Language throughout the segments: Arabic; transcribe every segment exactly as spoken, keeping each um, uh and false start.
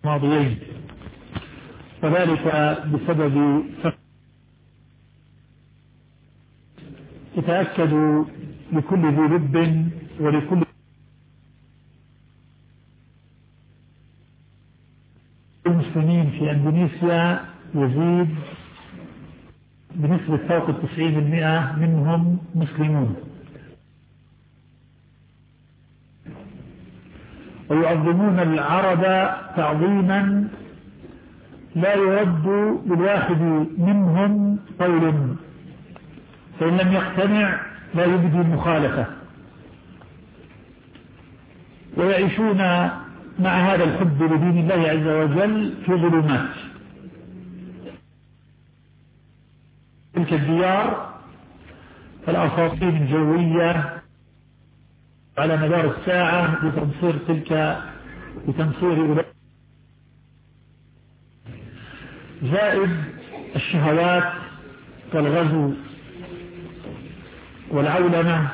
الماضيين، وذلك بسبب يتأكد لكل ذي لب ولكل المسلمين في اندونيسيا يزيد بنسبة فوق التسعين بالمئة منهم مسلمون، ويعظمون العرب تعظيما لا يرد بالواحد منهم قول، فإن لم يقتنع لا يبدي المخالفة، ويعيشون مع هذا الحب لدين الله عز وجل في ظلمات تلك الديار. فالأساطين الجوية على مدار الساعة لتنصير تلك لتنصير زائد الشهوات والغزو والعولمة.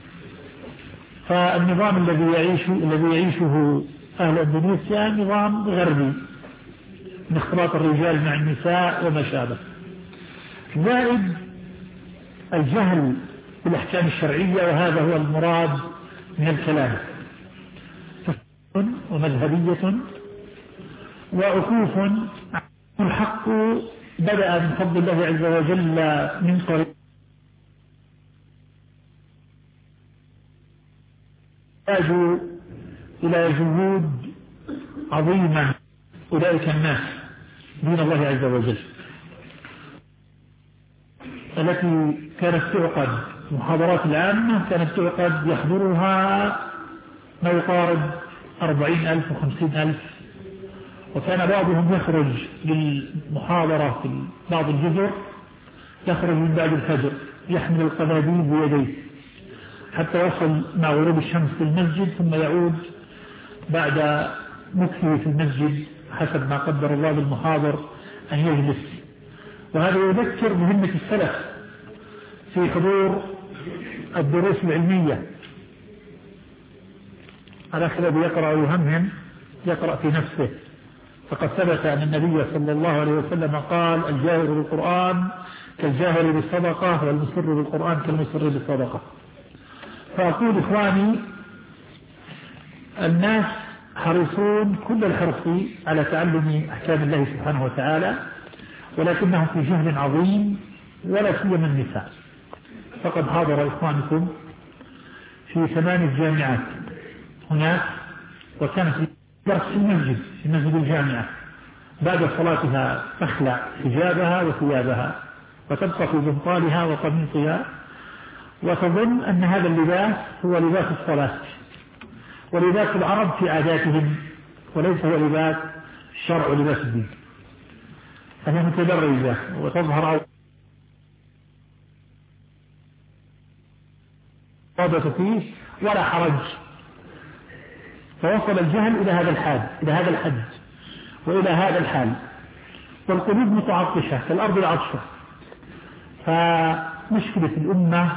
فالنظام الذي يعيش الذي يعيشه أهل إندونيسيا نظام غربي من اختلاط الرجال مع النساء وما شابه، زائد الجهل بالأحكام الشرعية، وهذا هو المراد من الكلام، ومذهبية وعكوف. الحق بدأ من فضل الله عز وجل من قريب يحتاج إلى جهود عظيمة أولئك الناس دين الله عز وجل، التي كانت تعقد محاضرات العامة كانت تعقد يحضرها ما يقارب أربعين ألف وخمسين ألف، وكان بعضهم يخرج للمحاضرة في بعض الجزر يخرج من بعد الفجر يحمل القناديل بيديه حتى يصل مع غروب الشمس في المسجد، ثم يعود بعد مكثه في المسجد حسب ما قدر الله للمحاضر أن يجلس. وهذا يذكر مهمة السلف في حضور الدروس العلمية، على خلاف يقرأ ويهمهم يقرأ في نفسه، فقد ثبت أن النبي صلى الله عليه وسلم قال: الجاهر بالقرآن كالجاهر بالصدقة، والمسر بالقرآن كالمسر بالصدقة. فأقول إخواني، الناس حريصون كل الحرص على تعلم أحكام الله سبحانه وتعالى، ولكنهم في جهل عظيم، ولا سيما النساء. فقد حاضر إخوانكم في ثمان جامعات هناك، وكانت درس في المسجد في مسجد الجامعة، بعد صلاتها تخلع حجابها وثيابها وتبقى في بنطالها وقميصها، وتظن أن هذا اللباس هو لباس الصلاة ولباس العرب في عاداتهم، وليس هو لباس الشرع ولباس الدين. فهي متدرجة وتظهر عوضة فيه ولا حرج. فوصل الجهل إلى هذا الحال إلى هذا الحد وإلى هذا الحال، والقلوب متعطشة كالأرض العطشة. فمشكلة الأمة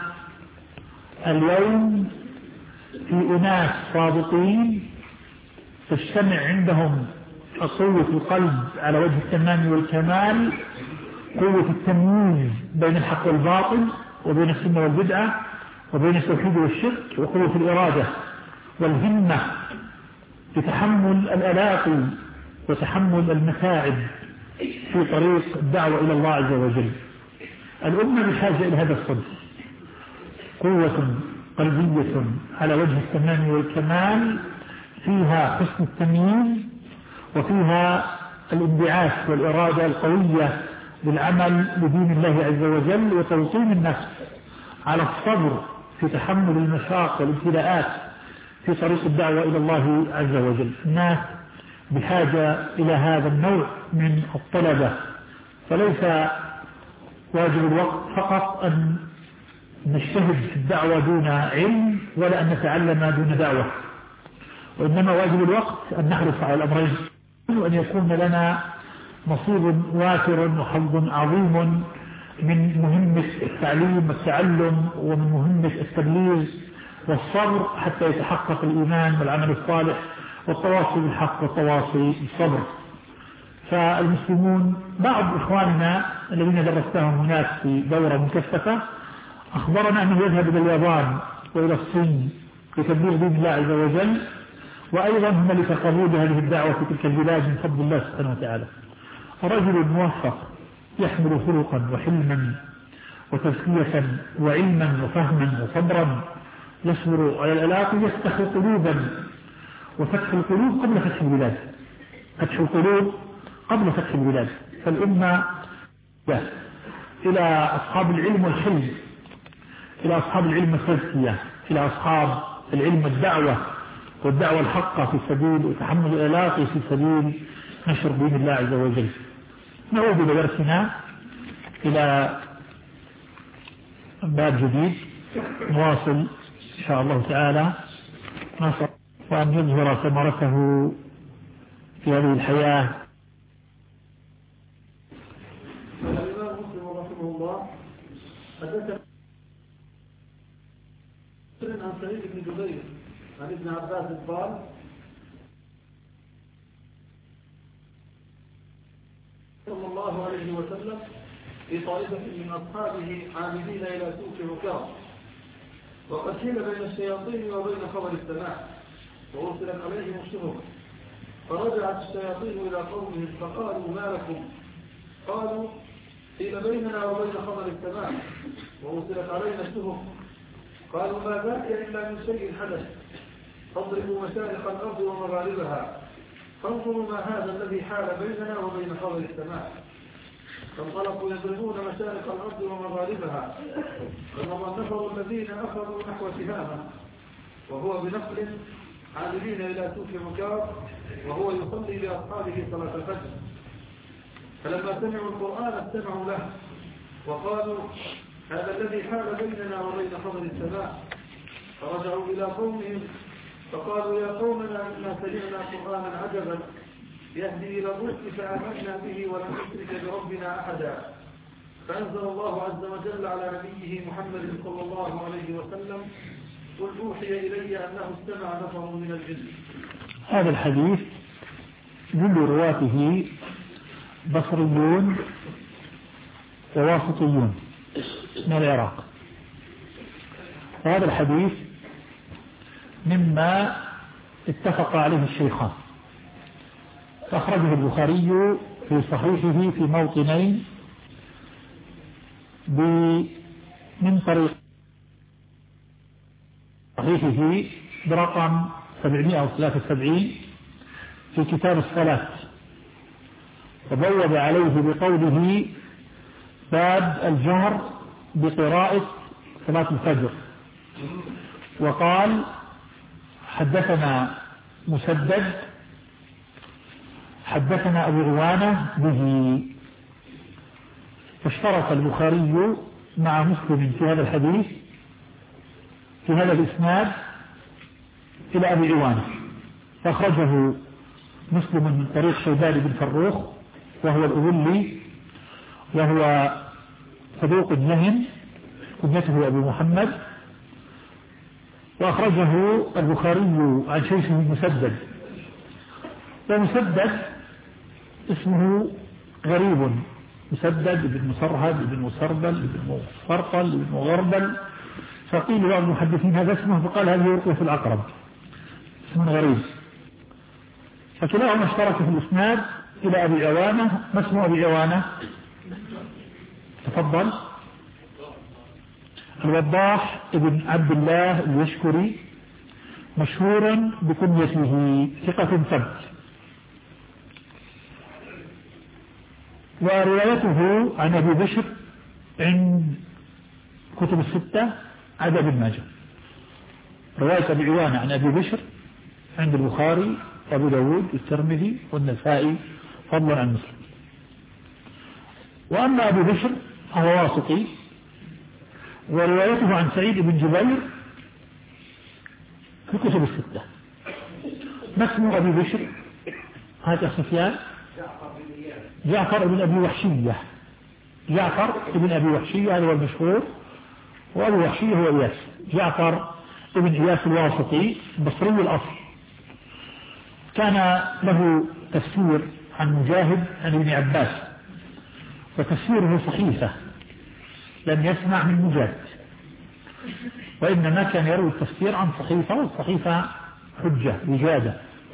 اليوم في أناس صادقين تجتمع عندهم قوة القلب على وجه التمام والكمال، قوة التمييز بين الحق والباطل، وبين السنة والبدعة، وبين التوحيد والشرك، وقوة الإرادة والهمة لتحمل الآلاء وتحمل المتاعب في طريق الدعوة إلى الله عز وجل. الأمة بحاجة إلى هذا الصدق، قوة قلبية على وجه التمام والكمال، فيها حسن التمييز، وفيها الانبعاث والإرادة القوية للعمل لدين الله عز وجل، وتوطين النفس على الصبر في تحمل المشاق والابتلاءات في طريق الدعوة إلى الله عز وجل. الناس بحاجة إلى هذا النوع من الطلبة، فليس واجب الوقت فقط أن نجتهد في الدعوة دون علم، ولا أن نتعلم دون دعوة، وإنما واجب الوقت أن نحرص على الأمرين، وأن يكون لنا نصيب وافر وحظ عظيم من مهمة التعليم والتعلم، ومن مهمة التبليغ والصبر، حتى يتحقق الإيمان والعمل الصالح والتواصي بالحق والتواصي بالصبر. فالمسلمون بعض إخواننا الذين درستهم هناك في دورة مكثفة أخبرنا أنه يذهب إلى اليابان وإلى الصين لتبليغ دين الله عز وجل، وأيضا هنالك قبول هذه الدعوة في تلك البلاد من فضل الله سبحانه وتعالى. رجل موفق يحمل خلقا وحلما وتزكية وعلما وفهما وصبرا، يصبر على العلاق، يفتح قلوبا، وفتح القلوب قبل فتح البلاد، فتح القلوب قبل فتح البلاد. فالأمة إلى أصحاب العلم والحلم، إلى أصحاب العلم والتزكية، إلى أصحاب العلم والدعوة والدعوة الحقة في سبيل وتحمل العلاق في سبيل نشر دين الله عز وجل. نعود بدرسنا إلى باب جديد نواصل إن شاء الله تعالى، نصر وأن يظهر ثمرته في هذه الحياة. الإمام مسلم رحمه الله حدثنا عن سعيد بن جبير عن ابن عباس قال صلى الله عليه وسلم في طائفة من أصحابه عاملين إلى سوق عكاظ، وقد حيل بين الشياطين وبين خبر السماء وأرسلت عليهم الشهر، فرجعت الشياطين إلى قومهم فقالوا ما لكم؟ قالوا حيل بيننا وبين خبر السماء وأرسلت علينا الشهر. قالوا ما ذاك إلا من شيء حدث، فاضربوا مشارق الأرض ومغاربها فانظروا ما هذا الذي حال بيننا وبين خبر السماء. فانطلقوا يضربون مشارق الأرض ومغاربها، فمضى النفر الذين أخذوا نحو تهامة وهو بنقل عاملين إلى سوق عكاظ وهو يصلي لأصحابه صلاة الفجر. فلما سمعوا القرآن استمعوا له وقالوا هذا الذي حال بيننا وبين خبر السماء. فرجعوا إلى قومهم فقالوا يا قومنا إنا سمعنا قرآنا عجبا يهدي إلى الرشد فآمنا به ولم نشرك بربنا أحدا. فأنزل الله عز وجل على نبيه محمد صلى الله عليه وسلم قل أوحي إلي أنه استمع نفر من الجن. هذا الحديث جل رواته بصريون وواسطيون من العراق، وهذا الحديث مما اتفق عليه الشيخان، أخرجه البخاري في صحيحه في موطنين من طريق صحيحه برقم سبعمائة وثلاثة وسبعين في كتاب الصلاة، وبوب عليه بقوله باب الجهر بقراءة صلاة الفجر، وقال حدثنا مسدد حدثنا أبو عوانة به. فاشترك البخاري مع مسلم في هذا الحديث في هذا الإسناد إلى أبي عوانة، فأخرجه مسلم من طريق شيبان بن فروخ وهو الأذلي وهو صدوق يهم كنيته أبو محمد، وأخرجه البخاري عن شيخه مسدد، ومسدد اسمه غريب، مسدد بن مصرهد بن مسربل بن مفرقل بن مغربل، فقيل بعض المحدثين هذا اسمه فقال هذه يرقي في الأقرب، اسم غريب. فكلاهما اشترك في الإسناد إلى أبي عوانة. ما اسم أبي عوانة؟ تفضل. الوضاح ابن عبد الله اليشكري، مشهورا بكنيته، ثقة ثبت. وروايته عن أبي بشر عند كتب الستة عدا ابن ماجه. رواية أبي عوانة عن أبي بشر عند البخاري وأبو داود والترمذي والنسائي فضلا عن مسلم. وأما أبو بشر فهو واسطي، وروايته عن سعيد بن جبير في كتب الستة. ما اسم أبي بشر؟ هذا سفيان جعفر بن أبي وحشية، جعفر بن أبي وحشية هذا هو المشهور، وأبو وحشية هو إياس، جعفر بن إياس الواسطي بصري الأصل. كان له تفسير عن مجاهد عن ابن عباس، وتفسيره صحيفة، لم يسمع من مجاهد، وإنما كان يروي التفسير عن صحيفة، والصحيفة حجة وجادة.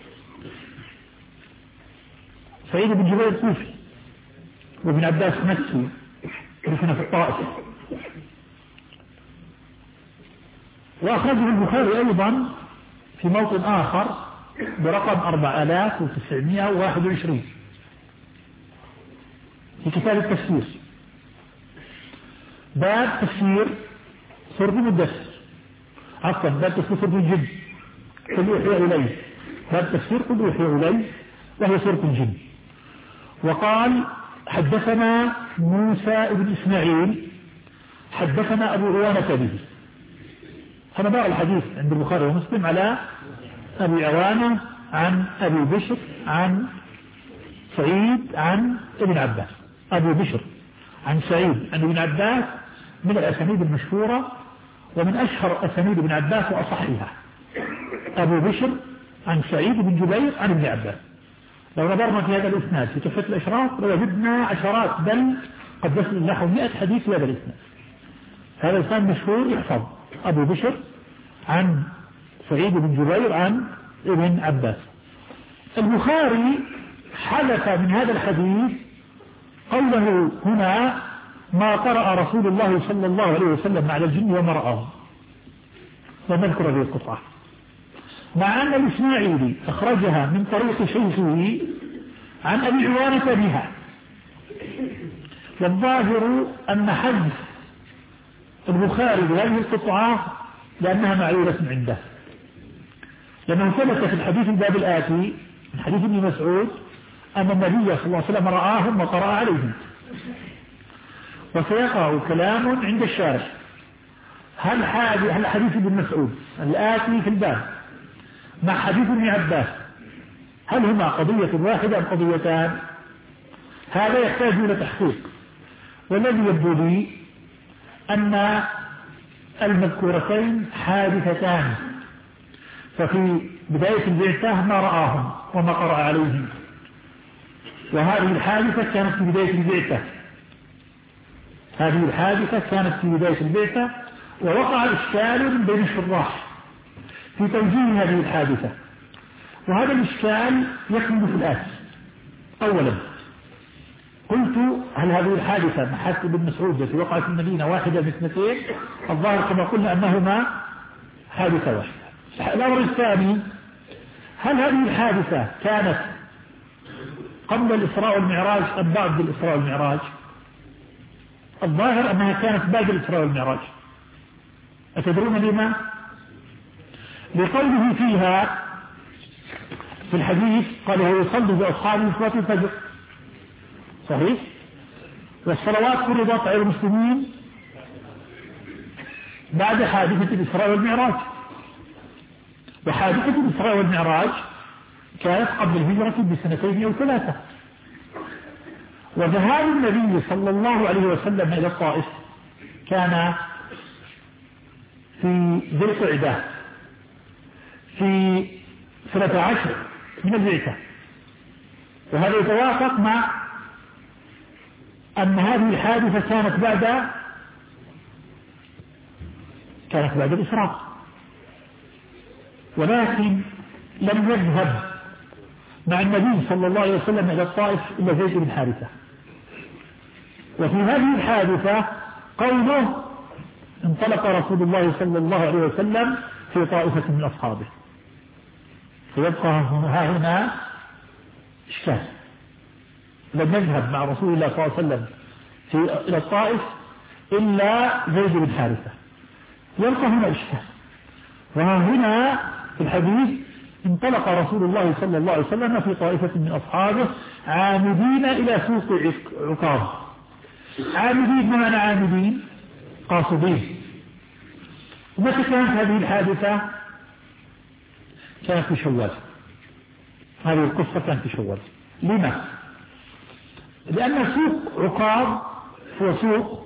سعيد بن جبير كوفي، وابن عباس مكي، دفن في الطائف. وأخرجه البخاري أيضا في موطن آخر برقم أربعة آلاف وتسعمائة وواحد وعشرين في كتاب التفسير، باب تفسير سورة المدثر، عفوا باب تفسير سورة الجن، قل يوحي إليه، باب تفسير قل يوحي إليه، وهي سورة الجن. وقال حدثنا موسى بن إسماعيل حدثنا أبو عوانة به. هذا بقى الحديث عند البخاري ومسلم على أبي عوانة عن أبي بشر عن سعيد عن ابن عباس. أبو بشر عن سعيد عن ابن عباس من الأسانيد المشهورة ومن أشهر أسانيد ابن عباس وأصحها. أبو بشر عن سعيد بن جبير عن ابن عباس. لو نظرنا في هذا الإسناد في تحفة الإشراف لوجدنا عشرات بل قد يصل نحو مئة حديث في هذا الإسناد. هذا الإسناد مشهور يحفظ. أبو بشر عن سعيد بن جبير عن ابن عباس. البخاري حدث من هذا الحديث قوله هنا ما قرأ رسول الله صلى الله عليه وسلم على الجن وما رآه، ونذكر هذه القطعة، مع أن الإسماعيلي أخرجها من طريق شيخه عن أبي عوانة بها. والظاهر أن حذف البخاري بهذه القطعة لأنها معلولة عنده، لأنه ثبت في الحديث الباب الآتي من حديث ابن مسعود أن النبي صلى الله عليه وسلم رآهم وقرأ عليهم. وسيقع كلام عند الشارح هل هل حديث ابن مسعود الآتي في الباب مع حديث ابن عباس هل هما قضية واحدة أم قضيتان؟ هذا يحتاج إلى تحقيق، والذي يبدو لي أن المذكورتين حادثتان، ففي بداية البعثة ما رآهم وما قرأ عليهم، وهذه الحادثة كانت في بداية البعثة هذه الحادثة كانت في بداية البعثة ووقع إشكال بين الشراح في توجيه هذه الحادثة، وهذا الإشكال يكمن في الآتي. أولا قلت هل هذه الحادثة محادثة ابن مسعود التي وقعت في المدينة واحدة من اثنتين؟ الظاهر كما قلنا أنهما حادثة واحدة. الأمر الثاني هل هذه الحادثة كانت قبل الإسراء والمعراج أم بعد الإسراء والمعراج؟ الظاهر أنها كانت بعد الإسراء والمعراج. أتدرون لما؟ لقوله فيها في الحديث قال هو يصلي بأصحابه صلاة الفجر، صحيح؟ والصلوات فرضت على المسلمين بعد حادثة الإسراء والمعراج، وحادثة الإسراء والمعراج كانت قبل الهجرة بسنتين أو ثلاثة. وذهاب النبي صلى الله عليه وسلم إلى الطائف كان في ذي القعدة في سنة عشر من البعثة، وهذا يتوافق مع أن هذه الحادثة كانت بعد كانت بعد الإسراء، ولكن لم يذهب مع النبي صلى الله عليه وسلم إلى الطائف إلا زيد بن حارثة. وفي هذه الحادثة قوله انطلق رسول الله صلى الله عليه وسلم في طائفة من أصحابه، فيبقى ها هنا إشكال، لم يذهب مع رسول الله صلى الله عليه وسلم في إلى الطائف إلا زيد بن حارثة، يبقى هنا إشكال. وها هنا في الحديث انطلق رسول الله صلى الله عليه وسلم في طائفة من أصحابه عامدين إلى سوق عكاظ. عامدين بمعنى عامدين قاصدين. ومتى كانت هذه الحادثة؟ كانت في شوال. هذه القصة كانت في شوال. لما؟ لأن سوق عكاظ هو سوق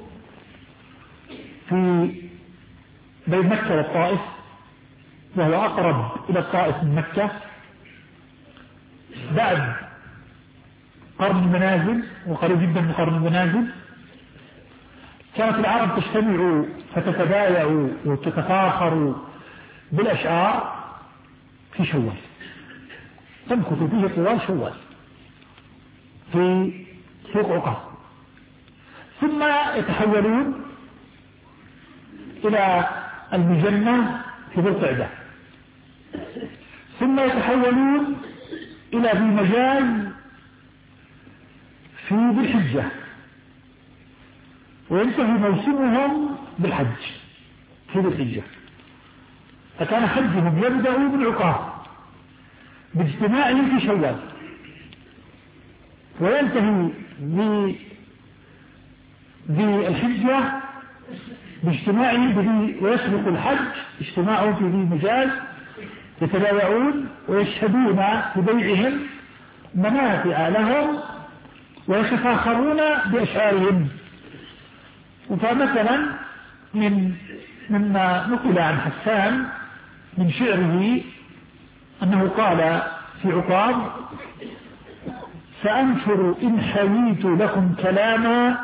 في بين مكة والطائف، وهو أقرب إلى الطائف من مكة. بعد قرن المنازل وقريب جدا من قرن المنازل، كانت العرب تجتمع فتتبايع وتتفاخر بالأشعار في شوال، تمكث فيه طوال شوال في سوق عكاظ، ثم يتحولون إلى المجنة في ذي القعدة، ثم يتحولون إلى ذي مجاز في ذي الحجة، وينتهي موسمهم بالحج في ذي الحجة. فكان حجهم يبدأ بالعكاظ باجتماعهم في شوال، وينتهي بالحجة باجتماعهم بذي، ويسبق الحج اجتماعهم في ذي مجاز، يتبايعون ويشهدون ببيعهم منافع لهم ويتفاخرون بأشعارهم. فمثلا من مما نقل عن حسان من شعره أنه قال في عكاظ: سأنشر إن حويت لكم كلاما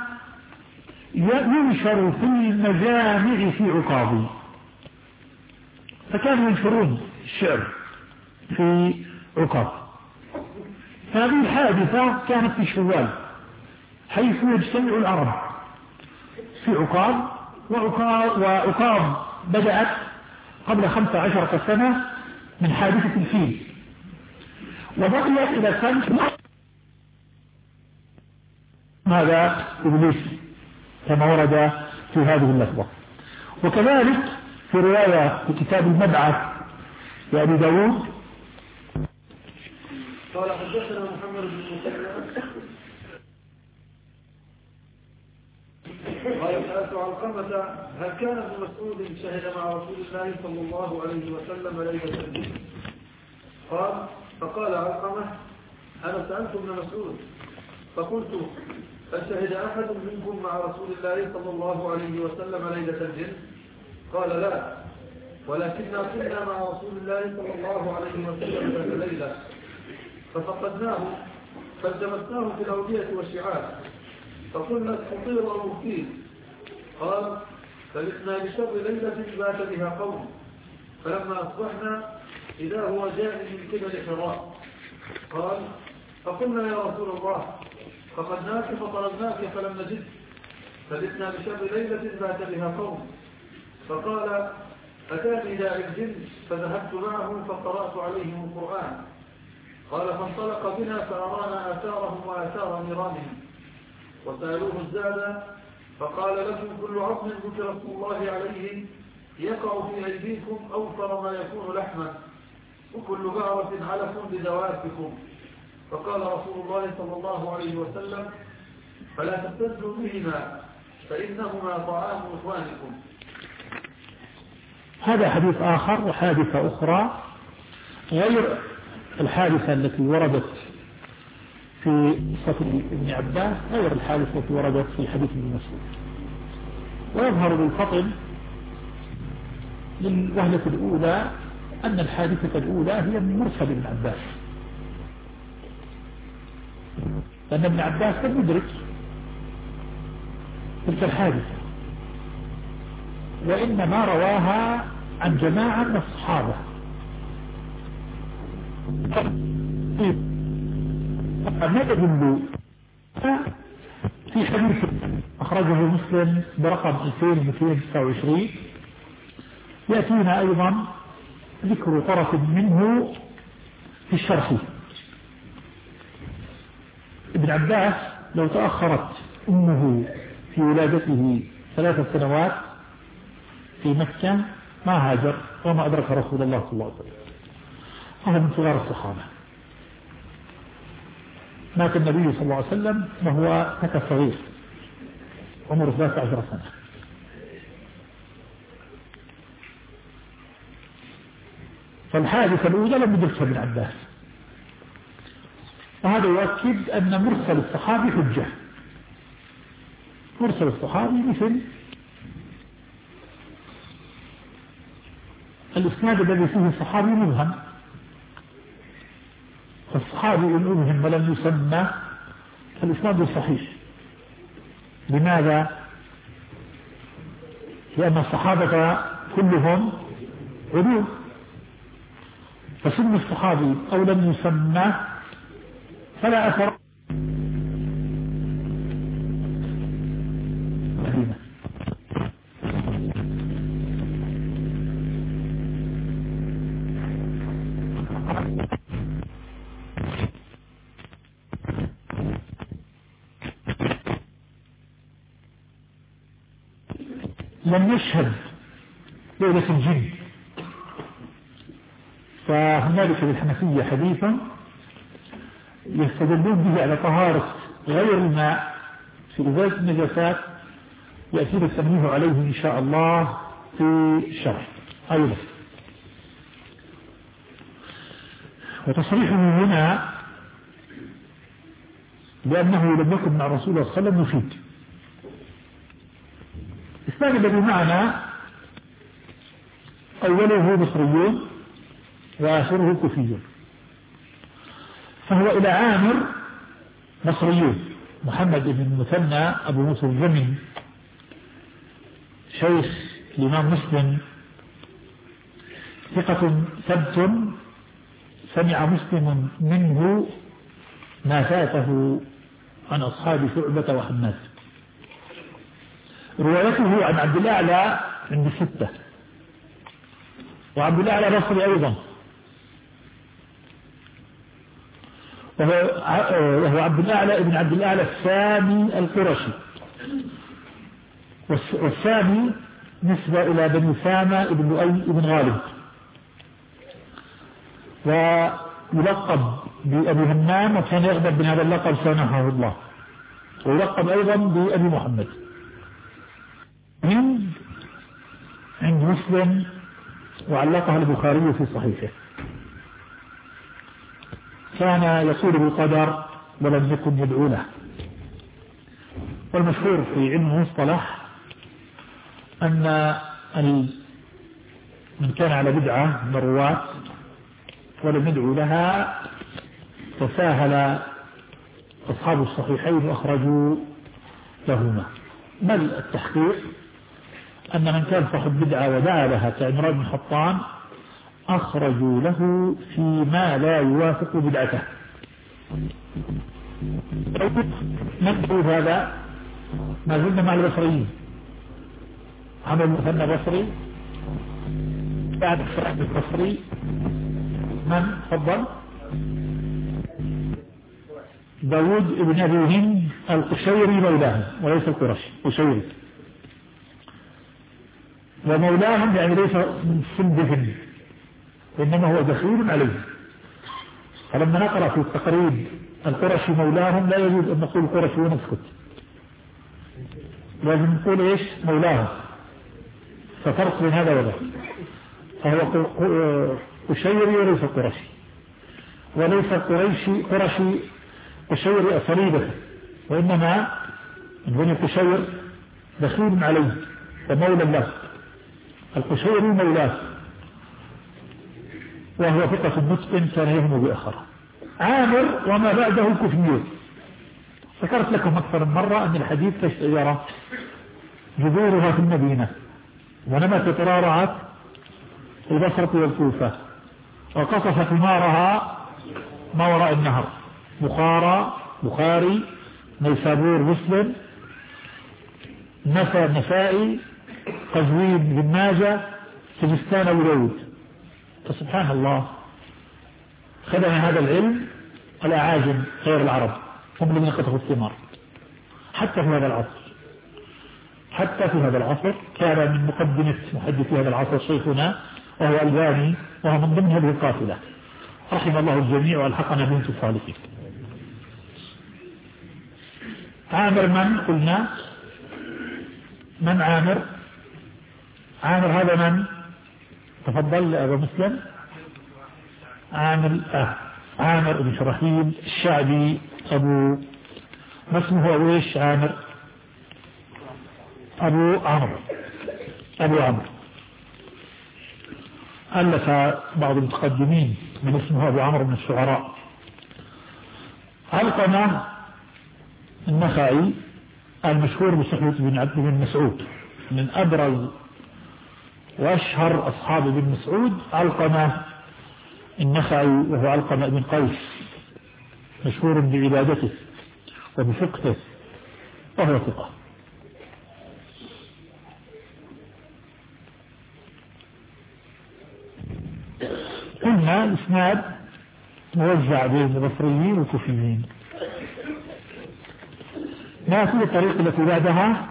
ينشر في المجامع في عكاظ. فكانوا ينشرون الشعر في عكاظ. هذه الحادثة كانت في شوال حيث يجتمع العرب في عكاظ، وعكاظ بدأت قبل خمسة عشرة سنة من حادثة الفيل، وبقيت إلى سنة هذا إبليس كما ورد في هذه اللفظة. وكذلك في رواية في كتاب المبعث لأبي داود قال: حدثنا محمد بن مسلم قال: سألت علقمة: هل كان ابن مسعود شهد مع رسول الله صلى الله عليه وسلم ليلة الفجر؟ قال: فقال علقمة: أنا سألت ابن مسعود فقلت: هل شهد أحد منكم مع رسول الله صلى الله عليه وسلم ليلة الجن؟ قال: لا، ولكننا كنا مع رسول الله صلى الله عليه وسلم ذات ليلة ففقدناه فالتمسناه في الأودية والشعاب فقلنا: استطير أو أكيد. قال: فلسنا بشر ليلة بات بها قوم، فلما أصبحنا إذا هو جاء من قبل حراء. قال: فقلنا: يا رسول الله، فقدناك فطلبناك فلم نجد، فلسنا بشر ليلة بات بها قوم. فقال: أتاني داعي الجن فذهبت معهم فقرأت عليهم القرآن. قال: فانطلق بنا فأرانا آثارهم وآثار نيرانهم، وسألوه الزاد فقال: لكم كل عظم ذكر اسم الله عليه يقع في أيديكم أوفر ما يكون لحما، وكل بعرة علف لدوابكم. فقال رسول الله صلى الله عليه وسلم: فلا تبتدوا بهما فإنهما طعام إخوانكم. هذا حديث آخر وحادثة أخرى غير الحادثة التي وردت في قصة ابن عباس، غير الحادثة التي وردت في حديث ابن مسعود. ويظهر بالفطن للوهلة الأولى أن الحادثة الأولى هي من مرسل ابن عباس، لأن ابن عباس لم يدرك تلك الحادثة، وإنما رواها عن جماعة من الصحابة. ما يدل في حديث أخرجه مسلم برقم ألفين ومئتين وتسعة وعشرين يأتينا أيضا ذكر طرف منه في الشرح. ابن عباس لو تأخرت أمه في ولادته ثلاث سنوات في مكة ما هاجر وما أدرك رسول الله صلى الله عليه وسلم، وهو من صغار الصحابة. مات النبي صلى الله عليه وسلم وهو فتى صغير عمره ثلاث عشر سنة. فالحادثة الأولى لم يدركها ابن عباس، وهذا يؤكد أن مرسل الصحابي حجة. مرسل الصحابي مثل الإسناد الذي فيه الصحابي مبهم، فالصحابي إن أبهم ولم يسمى الإسناد صحيح. لماذا؟ لأن الصحابة كلهم عدول، فسن الصحابي أو لم يسمى فلا أثر. لم يشهد ليلة الجن، فهنالك للحنفية حديثا يستدلون به على طهارة غير الماء في إزالة النجاسات، يأتي التنبيه عليه إن شاء الله في الشرح أيضا. وتصريحه هنا لأنه لم يكن مع رسول الله صلى الله عليه وسلم يفيد. استجب بمعنى أوله مصريون وآخره كوفيون، فهو إلى عامر مصريون. محمد بن المثنى أبو موسى الجمي شيخ الإمام مسلم ثقة ثبت، سمع مسلم منه ما فاته عن أصحاب شعبة وحماد. روايته عن عبد الأعلى عند الستة، وعبد الأعلى بصري أيضا، وهو عبد الأعلى ابن عبد الأعلى السامي القرشي، والسامي نسبة إلى بني سامة ابن لؤي ابن غالب، ويلقب بأبي همام، وكان يغضب من هذا اللقب سامحه الله، ويلقب أيضا بأبي محمد. من عند مسلم وعلقها البخاري في صحيحه. كان يقول بالقدر ولم يكن يدعو له. والمشهور في علم المصطلح أن من كان على بدعة من الرواة ولم يدعو لها تساهل أصحاب الصحيحين وأخرجوا لهما. بل التحقيق أن من كان صاحب بدعة ودعا لها كعمران بن حطان أخرجوا له فيما لا يوافق بدعته. نقول هذا ما زلنا مع البصريين. عمل مثنى بصري بعد الصلاة البصري من فضل داود ابن أبي هند القشيري مولاهم وليس القرشي، قشيري، ومولاهم يعني ليس من سندهم إنما هو دخيل عليه. فلما نقرأ في التقريب القرشي مولاهم لا يجوز أن نقول القرشي ونسكت، لازم نقول إيش مولاهم، ففرق بين هذا وذاك. فهو قشيري وليس قرشي، وليس قريشي قرشي قشيري أصليبه، وإنما من بني قشير دخيل عليه ومولى له. القشيري مولاه، وهو ثقة متقن كان يهم بأخره. عامر وما بعده كفيون. ذكرت لكم أكثر من مرة أن الحديث كالشجرة جذورها في المدينة ونمت ترارعت في البصرة والكوفة، وقصف ثمارها ما وراء النهر، بخارى بخاري نيسابور مسلم نسى النسائي قزوين بن ماجه سجستان أبو داود. فسبحان الله خدم هذا العلم الأعاجم غير العرب، هم الذين قطفوا الثمار. حتى في هذا العصر حتى في هذا العصر كان من مقدمة محدثي هذا العصر شيخنا وهو ألباني، وهو من ضمن هذه القافلة، رحم الله الجميع والحقنا بهم في الصالحين. عامر من قلنا من عامر عامر هذا من تفضل أبو مسلم عامر آه. عامر بن شرحيل الشعبي أبو ما اسمه هو ويش عامر أبو عمرو أبو عمرو ألف بعض المتقدمين من اسمه أبو عمرو من الشعراء. علقمة النخعي المشهور بصحبة بن عبد بن مسعود، من أبرز وأشهر أصحاب ابن مسعود علقمة النخعي، وهو علقمة بن قيس، مشهور بعبادته وبفقهه وهو ثقة. قلنا الإسناد موزع بين البصريين والكوفيين. نأخذ الطريق التي بعدها.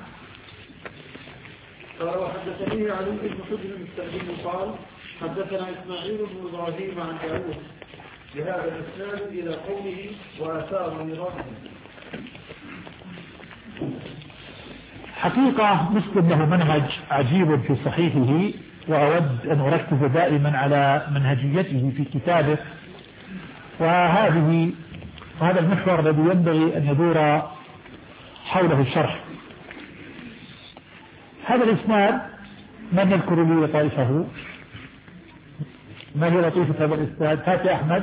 قال وحدثني علي بن حجر المستأذن قال حدثنا إسماعيل بن إبراهيم عن داوود بهذا الإسناد إلى قوله وآثار ميراثه. حقيقة مسلم له منهج عجيب في صحيحه، وأود أن أركز دائما على منهجيته في كتابه، وهذه وهذا المحور الذي ينبغي أن يدور حوله الشرح. هذا الإسناد من يذكر لي لطائفه؟ ما هي لطيفة هذا الإسناد؟ هات يا أحمد.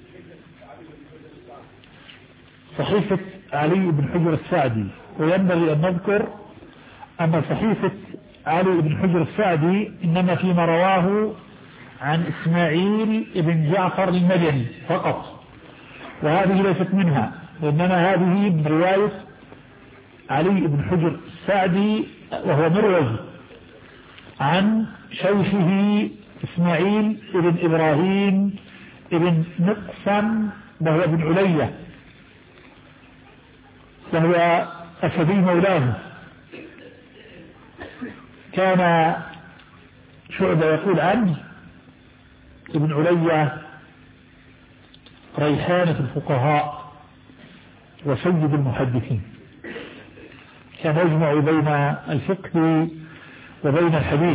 صحيفة علي بن حجر السعدي. وينبغي أن نذكر أن صحيفة علي بن حجر السعدي إنما فيما رواه عن إسماعيل بن جعفر المدني فقط، وهذه ليست منها، وإنما هذه من رواية علي بن حجر السعدي، وهو مروي عن شيخه إسماعيل بن إبراهيم بن مقسم، وهو ابن علية، وهو أسدي مولاه. كان شعبة يقول عنه ابن علية ريحانة الفقهاء وسيد المحدثين، كان يجمع بين الفقه وبين الحديث.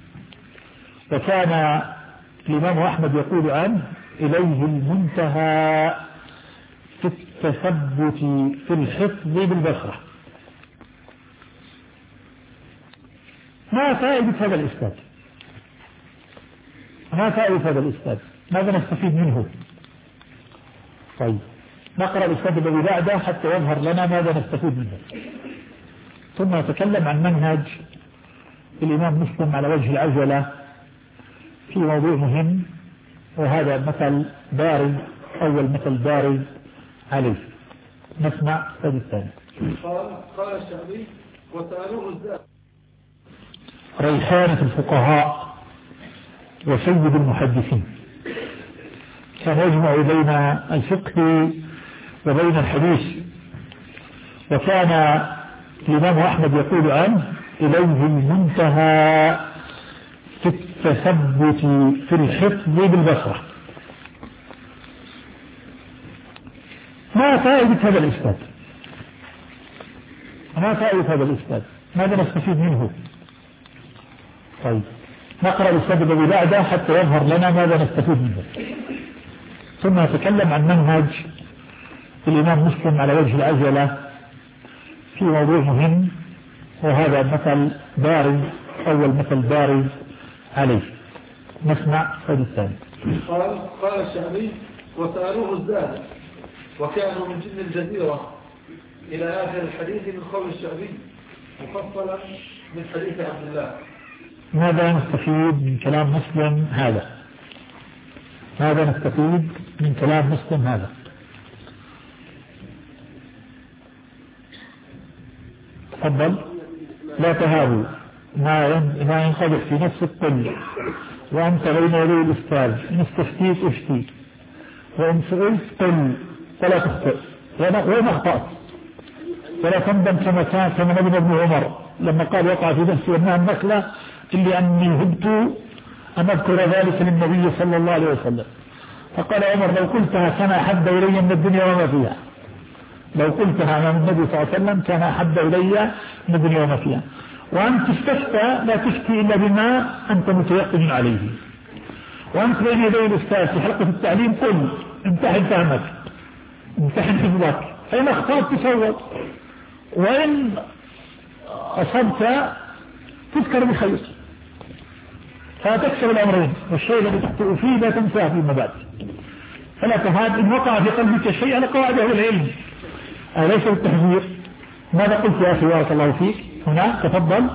وكان الإمام أحمد يقول عنه إليه المنتهى في التثبت في الحفظ بالبصرة. ما فائدة هذا الإسناد؟ ما فائدة هذا الإسناد؟ ماذا نستفيد منه؟ طيب نقرأ الإسناد الذي بعده حتى يظهر لنا ماذا نستفيد منه، ثم نتكلم عن منهج الإمام مسلم على وجه العجلة في موضوع مهم، وهذا مثل بارز، أول مثل بارز عليه. نسمع الأستاذ الثاني. قال قال الشعبي وسألوه الزاد ريحانة الفقهاء وسيد المحدثين، كان يجمع بين الفقه وبين الحديث. وكان الإمام أحمد يقول عنه إليه المنتهى في التثبت في الحفظ بالبصرة. ما فائدة هذا الإسناد؟ ما فائدة هذا الإسناد؟ ماذا نستفيد منه؟ طيب نقرأ الإسناد الذي بعده حتى يظهر لنا ماذا نستفيد منه، ثم نتكلم عن منهج الإمام مسلم على وجه العجلة في موضوع مهم، وهذا مثل بارز، أول مثل بارز عليه. نسمع الأستاذ الثاني. قال قال الشعبي وسألوه الزاد وكانوا من جن الجزيرة إلى آخر الحديث من قول الشعبي مفصلا من حديث عبد الله. ماذا نستفيد من كلام مسلم هذا؟ ماذا نستفيد من كلام مسلم هذا؟ تفضل. لا تهابوا، ما ما ينقدح في نفس الطل، وأنت بين يدي الأستاذ، إن استفتيت أفتي، وإن سئلت قل، فلا تخطئ وما أخطأت، ولا تندم كما كان كما ندم ابن عمر لما قال وقع في نفسي أنها النخلة إلا أني هبت أن أذكر ذلك للنبي صلى الله عليه وسلم، فقال عمر لو قلتها كان أحب إلي من الدنيا وما فيها، لو قلتها أمام النبي صلى الله عليه وسلم كان أحب إلي من الدنيا وما فيها. وأنت استفتى لا تشكي إلا بما أنت متيقن عليه، وأنت بين يدي الأستاذ في حلقة التعليم قل امتحن فهمك، امتحن حفظك، فإن أخطأت تصوت، وإن أصبت تذكر بخير، فتكسب الأمرين، والشيء الذي تخطئ فيه لا تنساه فيما بعد، فلا تهاد. إن وقع في قلبك شيء على قواعد أهل العلم، أليس التحذير؟ ماذا قلت يا أخي بارك الله فيك هنا؟ تفضل.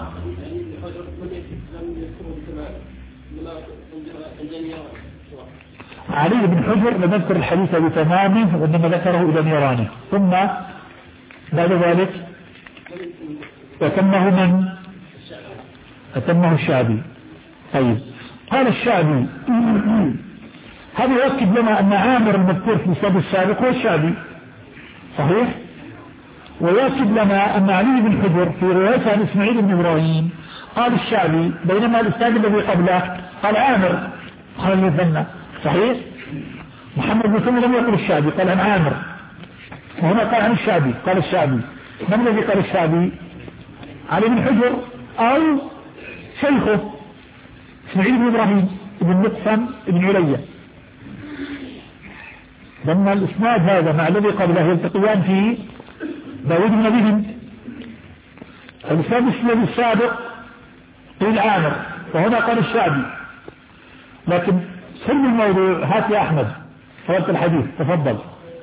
علي بن حجر لم يذكر الحديث بتمامه وإنما ذكره إلى نيرانه، ثم بعد ذلك أتمه من؟ أتمه الشعبي. طيب قال الشعبي هذا يؤكد لنا أن عامر المذكور في الإسناد السابق هو الشعبي صحيح، ويؤكد لنا أن علي بن حجر في روايته عن إسماعيل بن إبراهيم قال الشعبي، بينما الإسناد الذي قبله قال عامر قال المثنى صحيح. محمد بن سلمة لم يقل الشعبي، قال عن عامر، وهنا قال عن الشعبي قال الشعبي. من الذي قال الشعبي؟ علي بن حجر أو شيخه إسماعيل بن إبراهيم بن مقسم بن عليا. لما الإسناد هذا مع الذي قبله يلتقيان في داود بن أبي الإسناد السابق قيل عامر، وهنا قال الشعبي. لكن سلم الموضوع، هات يا أحمد فوت الحديث تفضل.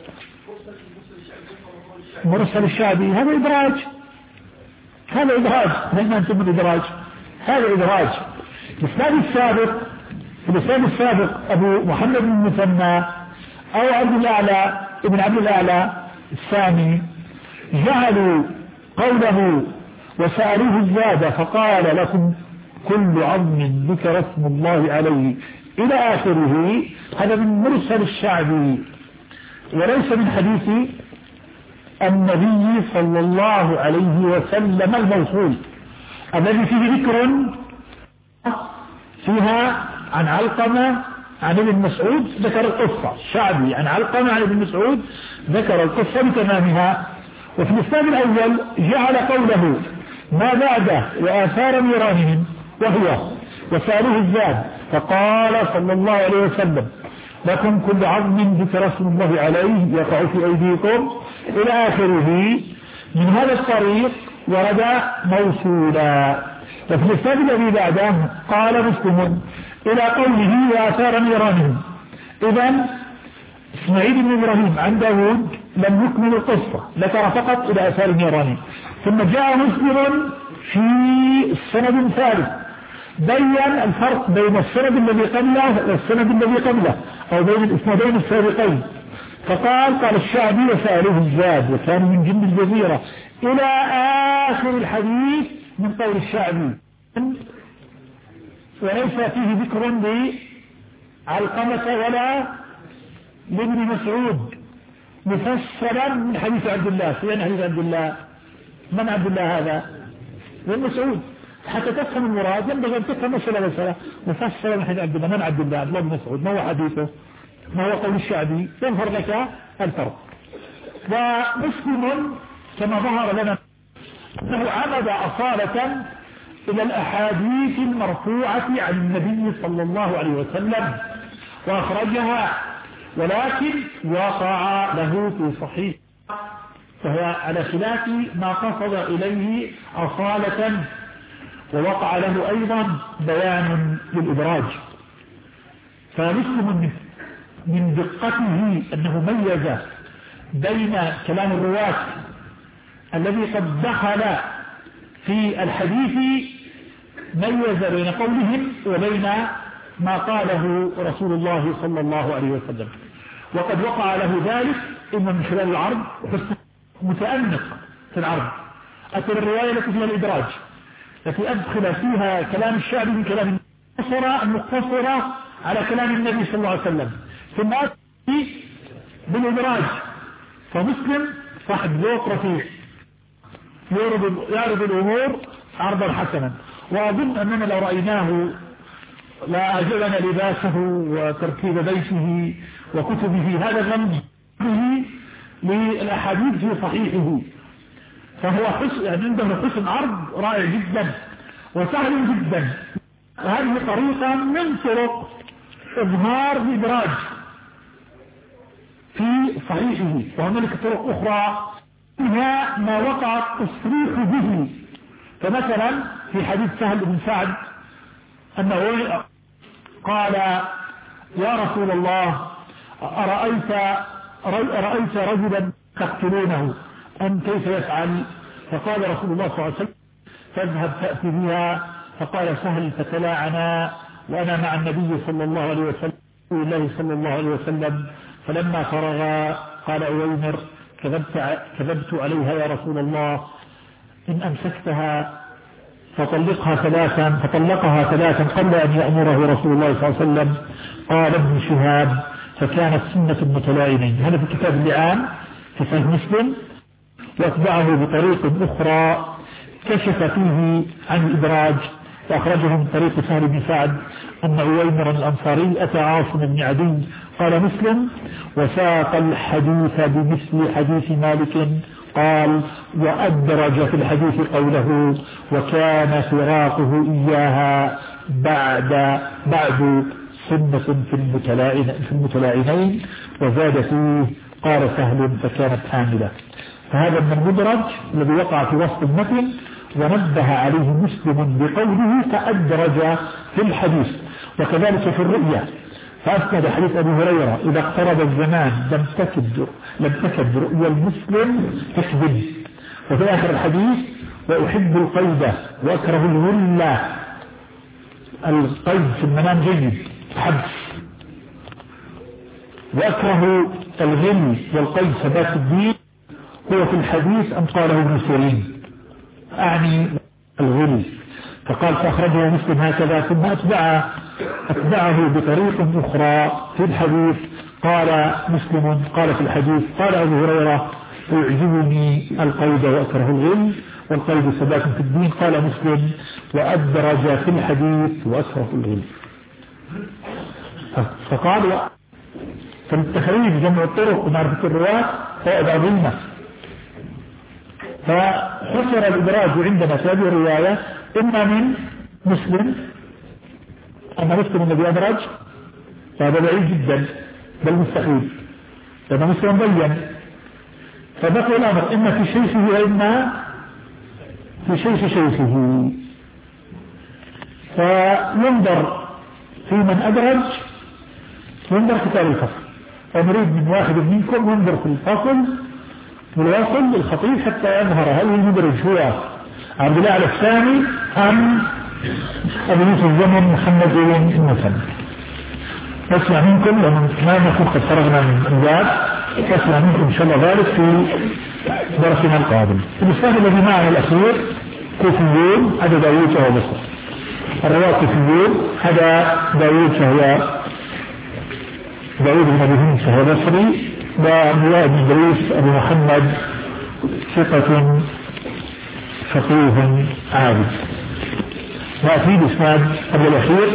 مرسل الشعبي هذا إدراج، هذا إدراج، لأن أنتم الإدراج هذا إدراج. الإسناد السابق الإسناد السابق أبو محمد بن المثنى أو عبد الأعلى ابن عبد الأعلى الثاني جعلوا قوله وسألوه الزاد فقال لكم كل عظم ذكر اسم الله عليه إلى آخره، هذا من مرسل الشعبي وليس من حديث النبي صلى الله عليه وسلم الموصول الذي فيه ذكر فيها عن علقمة عن ابن مسعود ذكر القصة، شعبي عن علقمة عن ابن مسعود ذكر القصة بتمامها. وفي الإسناد الأول جعل قوله ما بعده وآثار نيرانهم وهو وسألوه الزاد فقال صلى الله عليه وسلم لكم كل عظم ذكر اسم الله عليه يقع في أيديكم إلى آخره. من هذا الطريق ورد موصولا. وفي الإسناد الذي بعده قال مسلم إلى قوله وآثار نيرانهم. إذن إسماعيل بن إبراهيم عن داود لم يكمل القصة، ذكر فقط إلى آثار نيرانهم. ثم جاء مسلم في السند الثالث بين الفرق بين السند الذي قبله والسند الذي قبله أو بين الإسنادين السابقين، فقال قال الشعبي وسألوه الزاد وكان من جند الجزيرة إلى آخر الحديث من قول الشعبي، وليس فيه ذكر لعلقمة ولا لابن مسعود مفصلا من حديث عبد الله. فين حديث عبد الله؟ من عبد الله هذا؟ ابن مسعود. حتى تفهم المراد ينبغي أن تفهم مسألة مسألة مفصلا من حديث عبد الله. من عبد الله؟ عبد الله بن مسعود. ما هو حديثه؟ ما هو قول الشعبي؟ يظهر لك الفرق. ومسلم كما ظهر لنا أنه عمد أصالة إلى الأحاديث المرفوعة عن النبي صلى الله عليه وسلم وأخرجها، ولكن وقع له في صحيح، فهو على خلاف ما قصد إليه أصالة، ووقع له أيضا بيان للإدراج. فمسلم من دقته أنه ميز بين كلام الرواة الذي قد دخل في الحديث، ميز بين قولهم وبين ما قاله رسول الله صلى الله عليه وسلم. وقد وقع له ذلك إما من خلال العرض متأنق في العرض، أتى الرواية التي فيها الإدراج التي أدخل فيها كلام الشعبي من كلام المقتصرة المقتصرة على كلام النبي صلى الله عليه وسلم، ثم أتى بالإدراج. فمسلم صاحب ذوق رفيع يعرض, يعرض الأمور عرضا حسنا، وأظن أننا لو رأيناه لا أعجبنا لباسه وتركيب بيته وكتبه هذا غني للأحاديث في صحيحه، فهو حسن يعني عنده حسن عرض رائع جدا وسهل جدا. هذه طريقة من طرق إظهار الإدراج في صحيحه، وهناك طرق أخرى منها ما وقع التصريح به. فمثلا في حديث سهل بن سعد أنه قال يا رسول الله أرأيت, رأيت رجلا تقتلونه أم كيف يفعل؟ فقال رسول الله صلى الله عليه وسلم فاذهب فأتي بها. فقال سهل فتلاعنا وأنا مع النبي صلى الله عليه وسلم الله صلى الله عليه وسلم. فلما فرغ قال عويمر كذبت, كذبت عليها يا رسول الله، إن أمسكتها فطلقها ثلاثا فطلقها ثلاثا قبل أن يأمره رسول الله صلى الله عليه وسلم. قال ابن شهاب فكانت سنة المتلاعنين. هذا في كتاب اللعان في صحيح مسلم، واتبعه بطريق أخرى كشف فيه عن الإدراج، فأخرجه من طريق سهل بن سعد أن عويمر الأنصاري أتى عاصم بن عدي قال مسلم وساق الحديث بمثل حديث مالك قال وأدرج في الحديث قوله وكان فراقه إياها بعد بعد سنة في المتلاعنين، وزاد فيه قال سهل فكانت حاملة. فهذا من المدرج الذي وقع في وسط المتن ونبه عليه مسلم بقوله فأدرج في الحديث. وكذلك في الرؤيا فأسند حديث أبي هريرة إذا اقترب الزمان لم تكد لم تكد رؤيا المسلم تكذب. وفي آخر الحديث وأحب القيد وأكره الغلة. القيد في المنام جيد حبس، وأكره الغل والقيد ثبات الدين هو في الحديث أن قاله ابن سيرين أعني الغل. فقال فأخرجه مسلم هكذا ثم أتبع أتبعه بطريق أخرى في الحديث قال مسلم قال في الحديث قال أبو هريرة يعجبني القيد وأكره الغل والقيد ثبات في الدين قال مسلم وأدرج في الحديث وأكره الغل. فقال فالتخريج جمع الطرق ومعرفة الرواة فائدة عظيمة. فحصر الإدراج عندنا في هذه الرواية إما من مسلم أما مسلم الذي أدرج فهذا بعيد جدا بل مستحيل لأن مسلم بين. فبقي الأمر إما في شيخه وإما في شيخ شيخه. فينظر في من أدرج ينظر كتاب الفصل، ونريد من واحد منكم ينظر في الفصل والواصل الخطيب حتى يظهر هل المدرج هو عبد الله الثاني أم أبو يوسف الزمن محمد بن المثنى. أسمع منكم لأنه ما نكون قد فرغنا من الباب، أسمع منكم إن شاء الله ذلك في درسنا القادم. الأستاذ الذي معنا الأخير كوفيون هذا داوود وهو بصر. الرواة كوفيون هذا داوود فهو داوود بن أبي هند فهو بصري، ومواد بن دريس أبو محمد ثقة فقيه عابد. نأتي بإسناد قبل الأخير.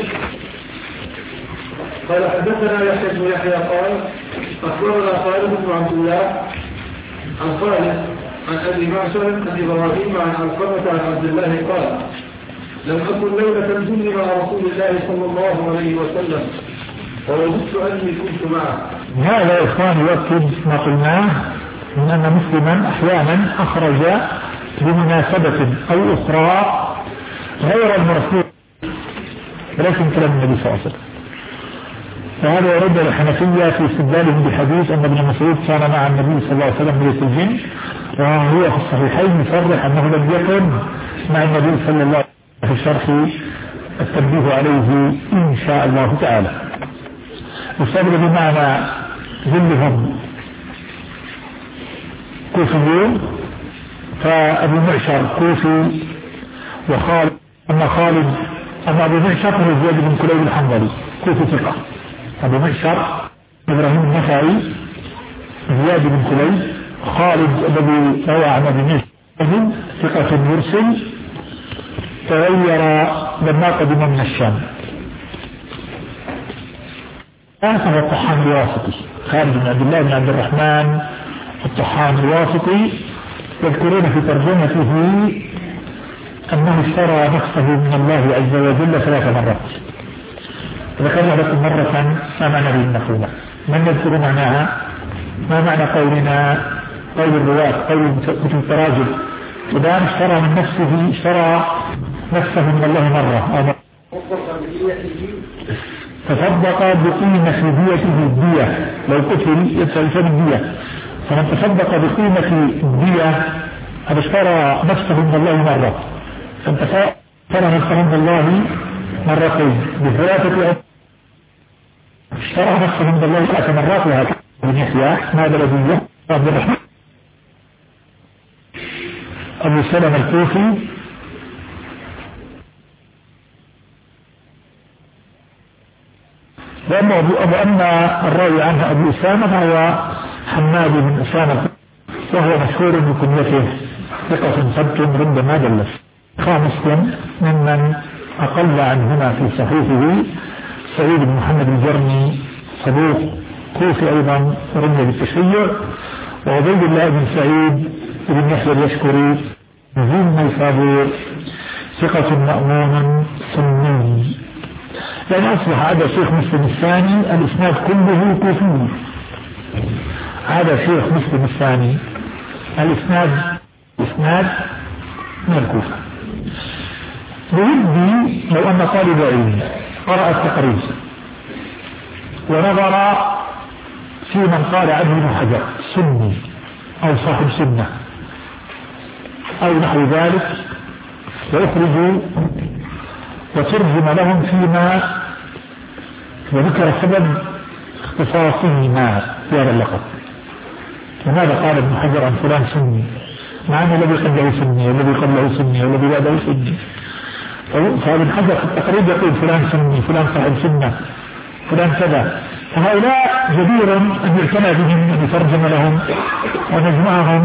قال حدثنا يحيى بن يحيى قال أخبرنا خالد بن عبد الله عن خالد عن أبي معشر عن إبراهيم عن علقمة عن عبد الله قال لم أكن ليلة الجن مع رسول الله صلى الله عليه وسلم ووجدت أني كنت معه. هذا يا إخوان يؤكد ما قلناه من أن مسلما أحيانا أخرج بمناسبة أو أخرى غير المرفوع ولكن كلام النبي صلى الله عليه وسلم. فهذا يرد الحنفية في استدلالهم بحديث أن ابن مسعود كان مع النبي صلى الله عليه وسلم ليلة الجن، وهو في الصحيحين يصرح أنه لم يكن مع النبي صلى الله عليه وسلم في الشرح التنبيه عليه إن شاء الله تعالى. الأستاذ الذي معنا ظلهم كوفيون، فأبو معشر كوفي وخالد أما خالد أما أبو معشر هو زياد بن كليب الحنظلي كوفي ثقة. أبو معشر إبراهيم النخعي زياد بن كليب. خالد الذي روى عن أبي معشر ثقة مرسل تغير لما قدم من الشام. هذا الطحان الواسطي خالد بن عبد الله بن عبد الرحمن الطحان الواسطي، يذكرون في ترجمته أنه اشترى نفسه من الله عز وجل ثلاث مرات. ذكرنا لكم مرة ما معنى بالنقوله، من يذكر معناها؟ ما معنى قولنا قول الرواة قول كتب التراجم فلان اشترى من نفسه اشترى نفسه من الله مرة تصدق بقيمة ديته الدية، لو قتل يدفع الدية، فمن تصدق بقيمة الدية هذا اشترى نفسه من الله مرة، فانت اشترى نفسه من الله مرتين بثلاثة. اشترى نفسه من الله ثلاث مرات وهكذا بن يحيى ماذا الذي عبد الرحمن أبو سلمة الكوفي وأما الراوي عنه أبو أسامة فهو حماد بن أسامة وهو مشهور بكنيته ثقة ثبت ربما دلس. خامس ممن أقل عنهما في صحيحه سعيد بن محمد الجرمي صدوق كوفي أيضا رمي بالتشيع، وعبيد الله بن سعيد بن يحيى اليشكري ذو النيسابور ثقة مأمون سني. يعني أصبح هذا شيخ مسلم الثاني الإسناد كله كوفي، هذا شيخ مسلم الثاني الإسناد إسناد من الكوفة. بودي لو أن طالب علم قرأ التقريب ونظر في من قال عنه ابن حجر سني أو صاحب سنة أو نحو ذلك ويخرجوا وترجم لهم فيما وذكر سبب اختصاصهما في هذا اللقب. لماذا قال ابن حجر عن فلان سني مع أن الذي قبله سني والذي قبله سني والذي بعده سني؟ فابن حجر في التقريب يقول فلان سني فلان صاحب سنة فلان كذا. فهؤلاء جدير أن يعتنى بهم أن يترجم لهم ونجمعهم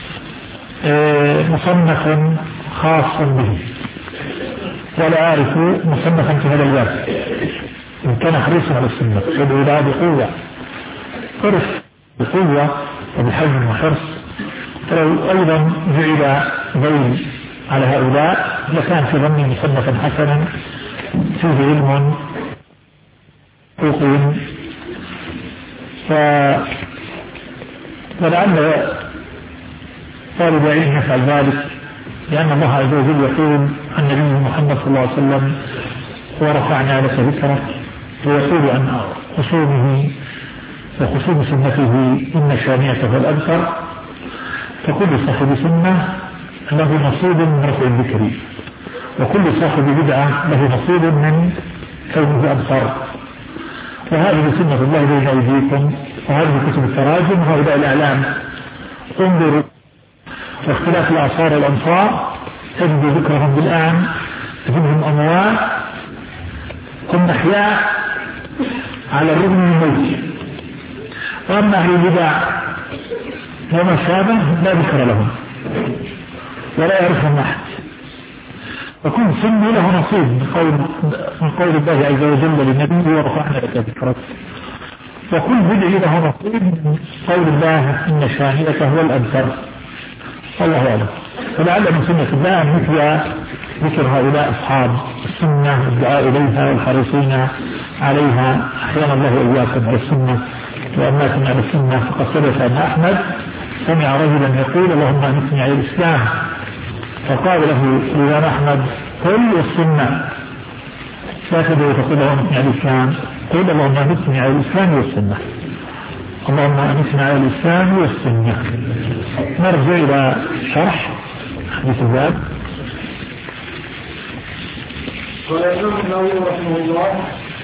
مصنف خاص به، ولا أعرف مصنفا في هذا الباب إن كان حريصا على السنة يدعو لها بقوة حرص بقوة وبحجم وحرص. فلو أيضا جعل ذيل على هؤلاء لكان في ظني مصنفا حسنا فيه علم حقوقي. فلعل طالب علم يفعل ذلك لأن الله عز وجل يقول عن نبيه محمد صلى الله عليه وسلم ورفعنا لك ذكرك، ويقول عن خصومه وخصوم سنته إن شانئك هو الأبتر. فكل صاحب سنة له نصيب من رفع الذكر، وكل صاحب بدعة له نصيب من كونه أبتر. وهذه سنة الله بين أيديكم، وهذه كتب التراجم وهؤلاء الأعلام. انظروا واختلاف الآثار والأمصار تجد ذكرهم بالآن تجدهم أموات هم أحياء على الرغم من الموت. وأما أهل البدع وما شابه لا ذكر لهم ولا يعرفهم أحد. وكل سنة له نصيب من قول, من قول الله عز وجل للنبي ورفعنا لك ذكرك، وكل بدع له نصيب من قول الله إن شانئك هو الأبتر. الله أعلم. فلعل من سنة الله مثل ذكر هؤلاء أصحاب السنة والدعاء إليها والحريصين عليها. أحيانا الله إياكم على السنة وأماتنا على السنة. فقد ثبت أن أحمد سمع رجلا يقول اللهم أمتني على الإسلام، فقال له الإمام أحمد قل السنة، فأخذ وتقول اللهم أمتني على الإسلام، قل اللهم أمتني على الإسلام والسنة، اللهم أمتنا على الإسلام والسنة. نرجع إلى شرح حديث الباب. قال الإمام النووي رحمه الله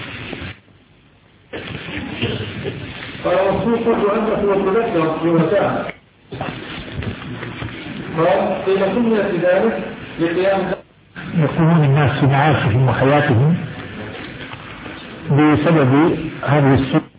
قال والسوق تؤنث وتذكر بمتاع. قال قيل سميت ذلك لقيام يقومون الناس في معاشهم وحياتهم بسبب هذه السوق